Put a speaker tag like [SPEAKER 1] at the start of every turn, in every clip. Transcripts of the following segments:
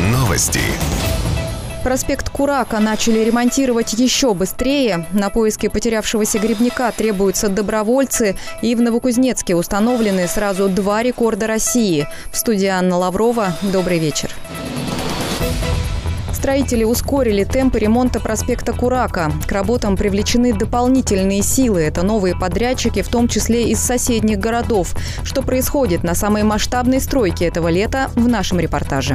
[SPEAKER 1] Новости.
[SPEAKER 2] Проспект Курака начали ремонтировать еще быстрее. На поиски потерявшегося грибника требуются добровольцы. И в Новокузнецке установлены сразу 2 рекорда России. В студии Анна Лаврова. Добрый вечер. Строители ускорили темпы ремонта проспекта Курака. К работам привлечены дополнительные силы. Это новые подрядчики, в том числе из соседних городов. Что происходит на самой масштабной стройке этого лета, в нашем репортаже.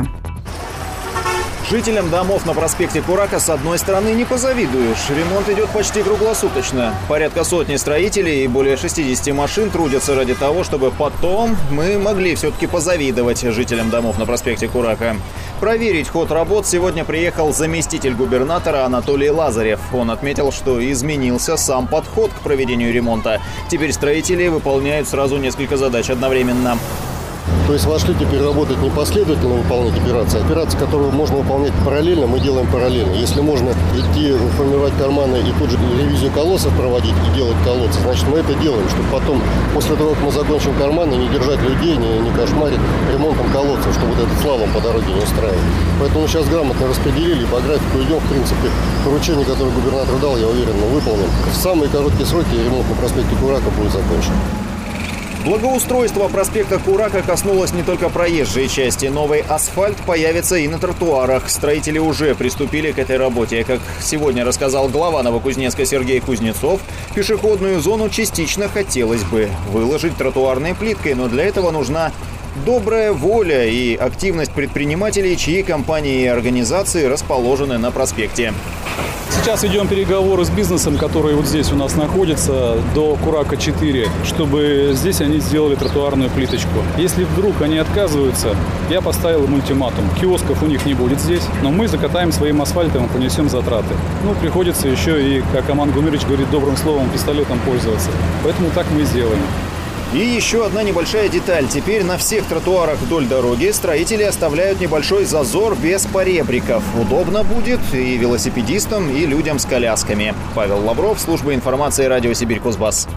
[SPEAKER 3] Жителям домов на проспекте Курака с одной стороны не позавидуешь. Ремонт идет почти круглосуточно. Порядка сотни строителей и более 60 машин трудятся ради того, чтобы потом мы могли все-таки позавидовать жителям домов на проспекте Курака. Проверить ход работ сегодня приехал заместитель губернатора Анатолий Лазарев. Он отметил, что изменился сам подход к проведению ремонта. Теперь строители выполняют сразу несколько задач одновременно.
[SPEAKER 4] То есть вошли теперь работать не последовательно выполнять операции. Операции, которые можно выполнять параллельно, мы делаем параллельно. Если можно идти формировать карманы и тут же ревизию колодцев проводить и делать колодцы, значит мы это делаем, чтобы потом, после того, как мы закончим карманы, не держать людей, не кошмарить ремонтом колодцев, чтобы вот этот слалом по дороге не устраивать. Поэтому сейчас грамотно распределили, по графику идем, в принципе, поручение, которое губернатор дал, я уверен, мы выполним. В самые короткие сроки ремонт на проспекте Курака будет закончен.
[SPEAKER 3] Благоустройство проспекта Курака коснулось не только проезжей части. Новый асфальт появится и на тротуарах. Строители уже приступили к этой работе. Как сегодня рассказал глава Новокузнецка Сергей Кузнецов, пешеходную зону частично хотелось бы выложить тротуарной плиткой, но для этого нужна добрая воля и активность предпринимателей, чьи компании и организации расположены на проспекте.
[SPEAKER 5] Сейчас ведем переговоры с бизнесом, который вот здесь у нас находится, до Курака 4, чтобы здесь они сделали тротуарную плиточку. Если вдруг они отказываются, я поставил им ультиматум. Киосков у них не будет здесь, но мы закатаем своим асфальтом и понесем затраты. Приходится еще и, как Аман Гумирович говорит, добрым словом, пистолетом пользоваться. Поэтому так мы и сделаем.
[SPEAKER 3] И еще одна небольшая деталь. Теперь на всех тротуарах вдоль дороги строители оставляют небольшой зазор без поребриков. Удобно будет и велосипедистам, и людям с колясками. Павел Лавров, служба информации радио Сибирь-Кузбасс.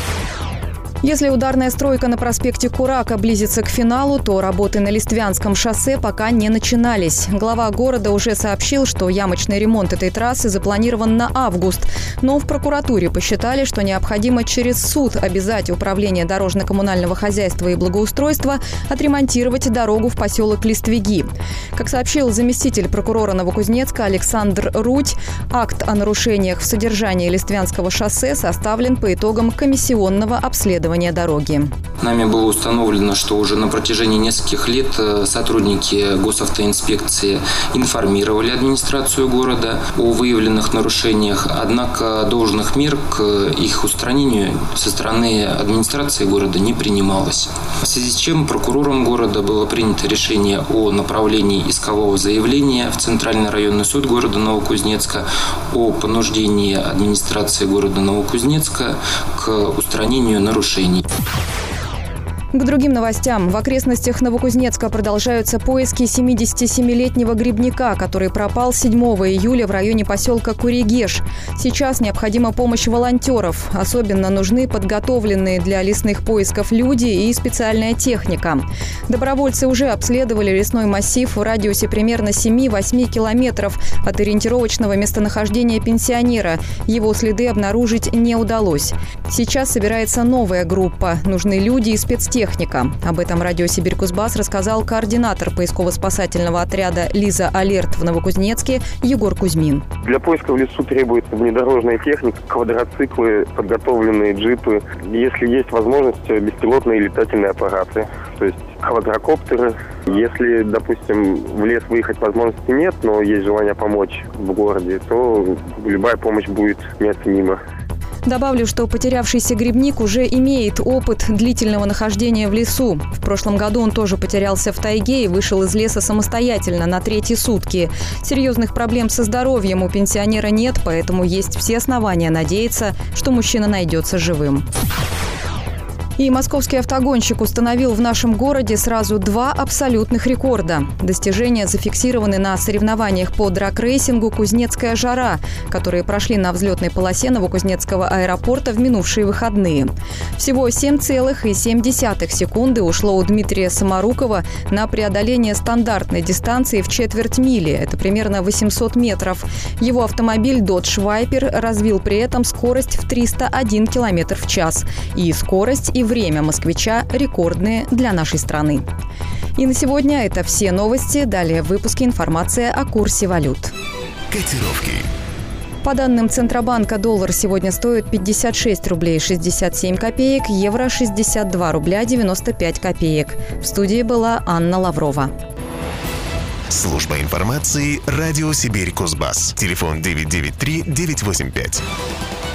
[SPEAKER 2] Если ударная стройка на проспекте Курака близится к финалу, то работы на Листвянском шоссе пока не начинались. Глава города уже сообщил, что ямочный ремонт этой трассы запланирован на август. Но в прокуратуре посчитали, что необходимо через суд обязать Управление дорожно-коммунального хозяйства и благоустройства отремонтировать дорогу в поселок Листвяги. Как сообщил заместитель прокурора Новокузнецка Александр Рудь, акт о нарушениях в содержании Листвянского шоссе составлен по итогам комиссионного обследования дороги.
[SPEAKER 6] Нами было установлено, что уже на протяжении нескольких лет сотрудники госавтоинспекции информировали администрацию города о выявленных нарушениях, однако должных мер к их устранению со стороны администрации города не принималось. В связи с чем прокурором города было принято решение о направлении искового заявления в Центральный районный суд города Новокузнецка о понуждении администрации города Новокузнецка к устранению нарушений.
[SPEAKER 2] К другим новостям. В окрестностях Новокузнецка продолжаются поиски 77-летнего грибника, который пропал 7 июля в районе поселка Куригеш. Сейчас необходима помощь волонтеров. Особенно нужны подготовленные для лесных поисков люди и специальная техника. Добровольцы уже обследовали лесной массив в радиусе примерно 7-8 километров от ориентировочного местонахождения пенсионера. Его следы обнаружить не удалось. Сейчас собирается новая группа. Нужны люди и спецтехника. Об этом радио Сибирь-Кузбасс рассказал координатор поисково-спасательного отряда «Лиза Алерт» в Новокузнецке Егор Кузьмин.
[SPEAKER 7] Для поиска в лесу требуется внедорожная техника, квадроциклы, подготовленные джипы. Если есть возможность, беспилотные летательные аппараты, то есть квадрокоптеры. Если, допустим, в лес выехать возможности нет, но есть желание помочь в городе, то любая помощь будет неоценима.
[SPEAKER 2] Добавлю, что потерявшийся грибник уже имеет опыт длительного нахождения в лесу. В прошлом году он тоже потерялся в тайге и вышел из леса самостоятельно на 3-е сутки. Серьезных проблем со здоровьем у пенсионера нет, поэтому есть все основания надеяться, что мужчина найдется живым. И московский автогонщик установил в нашем городе сразу 2 абсолютных рекорда. Достижения зафиксированы на соревнованиях по драг-рейсингу «Кузнецкая жара», которые прошли на взлетной полосе Новокузнецкого аэропорта в минувшие выходные. Всего 7,7 секунды ушло у Дмитрия Самарукова на преодоление стандартной дистанции в четверть мили. Это примерно 800 метров. Его автомобиль Dodge Viper развил при этом скорость в 301 км в час. И скорость, и время москвича рекордные для нашей страны. И на сегодня это все новости. Далее в выпуске информация о курсе валют.
[SPEAKER 1] Котировки.
[SPEAKER 2] По данным Центробанка, доллар сегодня стоит 56 рублей 67 копеек, евро 62 рубля 95 копеек. В студии была Анна Лаврова.
[SPEAKER 1] Служба информации «Радио Сибирь Кузбасс». Телефон 993-985.